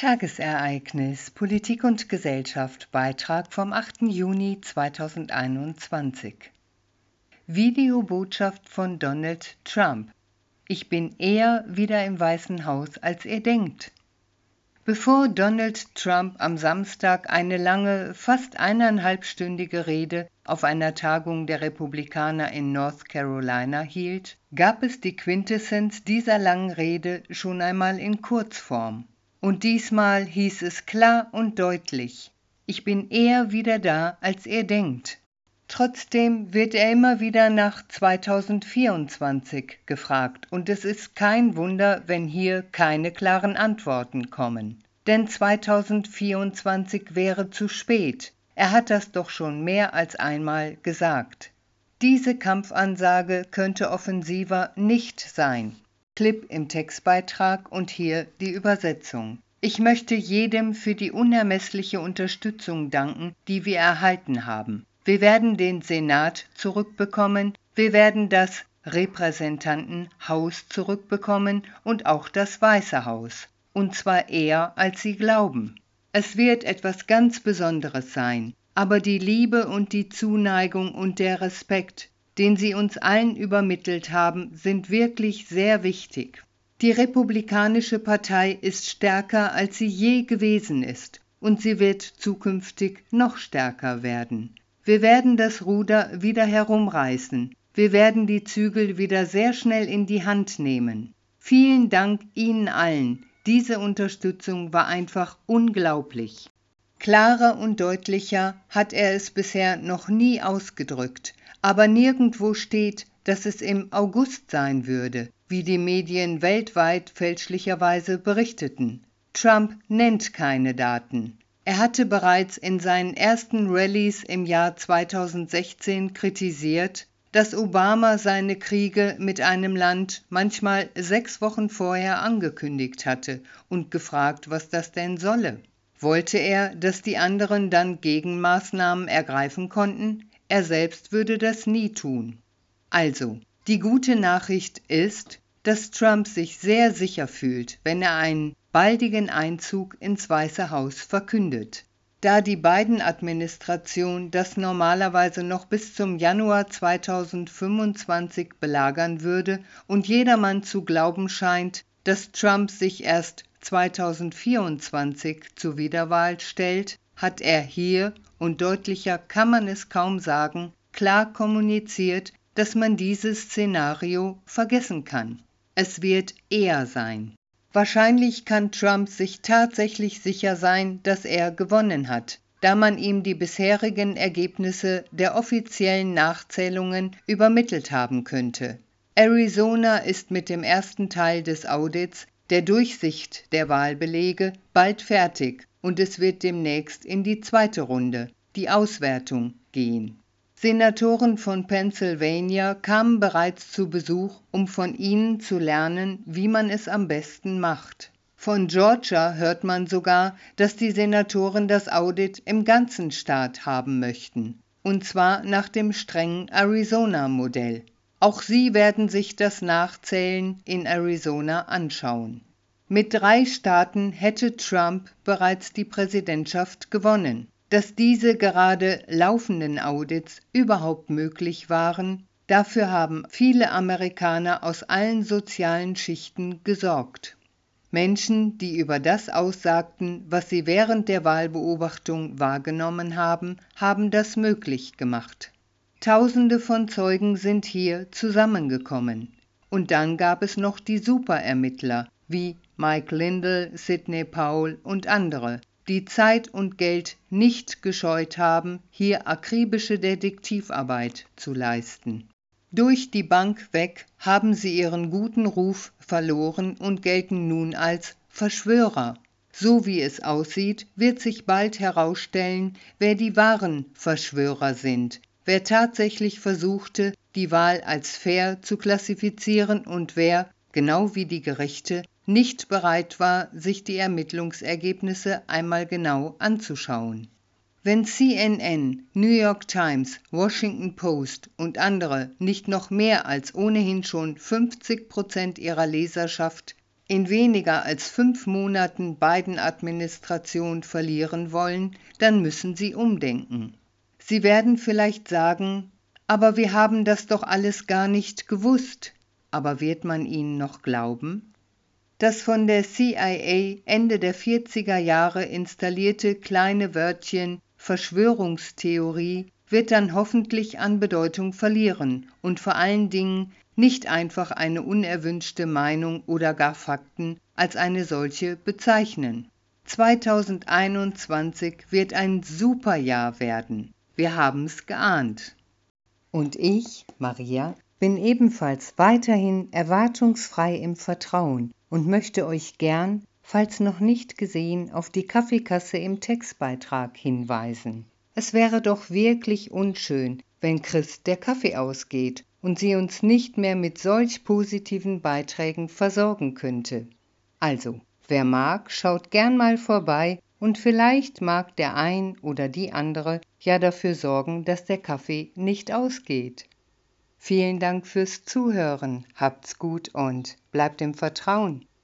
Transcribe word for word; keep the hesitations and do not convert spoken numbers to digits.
Tagesereignis Politik und Gesellschaft Beitrag vom achten Juni zweitausendeinundzwanzig. Videobotschaft von Donald Trump: Ich bin eher wieder im Weißen Haus, als ihr denkt. Bevor Donald Trump am Samstag eine lange, fast eineinhalbstündige Rede auf einer Tagung der Republikaner in North Carolina hielt, gab es die Quintessenz dieser langen Rede schon einmal in Kurzform. Und diesmal hieß es klar und deutlich: Ich bin eher wieder da, als ihr denkt. Trotzdem wird er immer wieder nach zweitausendvierundzwanzig gefragt, und es ist kein Wunder, wenn hier keine klaren Antworten kommen. Denn zweitausendvierundzwanzig wäre zu spät. Er hat das doch schon mehr als einmal gesagt. Diese Kampfansage könnte offensiver nicht sein. Clip im Textbeitrag und hier die Übersetzung. Ich möchte jedem für die unermessliche Unterstützung danken, die wir erhalten haben. Wir werden den Senat zurückbekommen, wir werden das Repräsentantenhaus zurückbekommen und auch das Weiße Haus. Und zwar eher, als Sie glauben. Es wird etwas ganz Besonderes sein, aber die Liebe und die Zuneigung und der Respekt, den Sie uns allen übermittelt haben, sind wirklich sehr wichtig. Die Republikanische Partei ist stärker, als sie je gewesen ist, und sie wird zukünftig noch stärker werden. Wir werden das Ruder wieder herumreißen. Wir werden die Zügel wieder sehr schnell in die Hand nehmen. Vielen Dank Ihnen allen. Diese Unterstützung war einfach unglaublich. Klarer und deutlicher hat er es bisher noch nie ausgedrückt, aber nirgendwo steht, dass es im August sein würde, wie die Medien weltweit fälschlicherweise berichteten. Trump nennt keine Daten. Er hatte bereits in seinen ersten Rallyes im Jahr zweitausendsechzehn kritisiert, dass Obama seine Kriege mit einem Land manchmal sechs Wochen vorher angekündigt hatte und gefragt, was das denn solle. Wollte er, dass die anderen dann Gegenmaßnahmen ergreifen konnten? Er selbst würde das nie tun. Also, die gute Nachricht ist, dass Trump sich sehr sicher fühlt, wenn er einen baldigen Einzug ins Weiße Haus verkündet. Da die Biden-Administration das normalerweise noch bis zum Januar zweitausendfünfundzwanzig belagern würde und jedermann zu glauben scheint, dass Trump sich erst zweitausendvierundzwanzig zur Wiederwahl stellt, hat er hier, und deutlicher kann man es kaum sagen, klar kommuniziert, dass man dieses Szenario vergessen kann. Es wird eher sein. Wahrscheinlich kann Trump sich tatsächlich sicher sein, dass er gewonnen hat, da man ihm die bisherigen Ergebnisse der offiziellen Nachzählungen übermittelt haben könnte. Arizona ist mit dem ersten Teil des Audits, der Durchsicht der Wahlbelege, bald fertig und es wird demnächst in die zweite Runde, die Auswertung, gehen. Senatoren von Pennsylvania kamen bereits zu Besuch, um von ihnen zu lernen, wie man es am besten macht. Von Georgia hört man sogar, dass die Senatoren das Audit im ganzen Staat haben möchten, und zwar nach dem strengen Arizona-Modell. Auch sie werden sich das Nachzählen in Arizona anschauen. Mit drei Staaten hätte Trump bereits die Präsidentschaft gewonnen. Dass diese gerade laufenden Audits überhaupt möglich waren, dafür haben viele Amerikaner aus allen sozialen Schichten gesorgt. Menschen, die über das aussagten, was sie während der Wahlbeobachtung wahrgenommen haben, haben das möglich gemacht. Tausende von Zeugen sind hier zusammengekommen. Und dann gab es noch die Superermittler wie Mike Lindell, Sidney Powell und andere, die Zeit und Geld nicht gescheut haben, hier akribische Detektivarbeit zu leisten. Durch die Bank weg haben sie ihren guten Ruf verloren und gelten nun als Verschwörer. So wie es aussieht, wird sich bald herausstellen, wer die wahren Verschwörer sind, wer tatsächlich versuchte, die Wahl als fair zu klassifizieren und wer, genau wie die Gerichte, nicht bereit war, sich die Ermittlungsergebnisse einmal genau anzuschauen. Wenn C N N, New York Times, Washington Post und andere nicht noch mehr als ohnehin schon fünfzig Prozent ihrer Leserschaft in weniger als fünf Monaten Biden-Administration verlieren wollen, dann müssen sie umdenken. Sie werden vielleicht sagen, aber wir haben das doch alles gar nicht gewusst. Aber wird man ihnen noch glauben? Das von der C I A Ende der vierziger Jahre installierte kleine Wörtchen Verschwörungstheorie wird dann hoffentlich an Bedeutung verlieren und vor allen Dingen nicht einfach eine unerwünschte Meinung oder gar Fakten als eine solche bezeichnen. zweitausendeinundzwanzig wird ein super Jahr werden. Wir haben's geahnt. Und ich, Maria, bin ebenfalls weiterhin erwartungsfrei im Vertrauen und möchte euch gern, falls noch nicht gesehen, auf die Kaffeekasse im Textbeitrag hinweisen. Es wäre doch wirklich unschön, wenn Christ der Kaffee ausgeht und sie uns nicht mehr mit solch positiven Beiträgen versorgen könnte. Also, wer mag, schaut gern mal vorbei und vielleicht mag der ein oder die andere ja dafür sorgen, dass der Kaffee nicht ausgeht. Vielen Dank fürs Zuhören, habt's gut und bleibt im Vertrauen.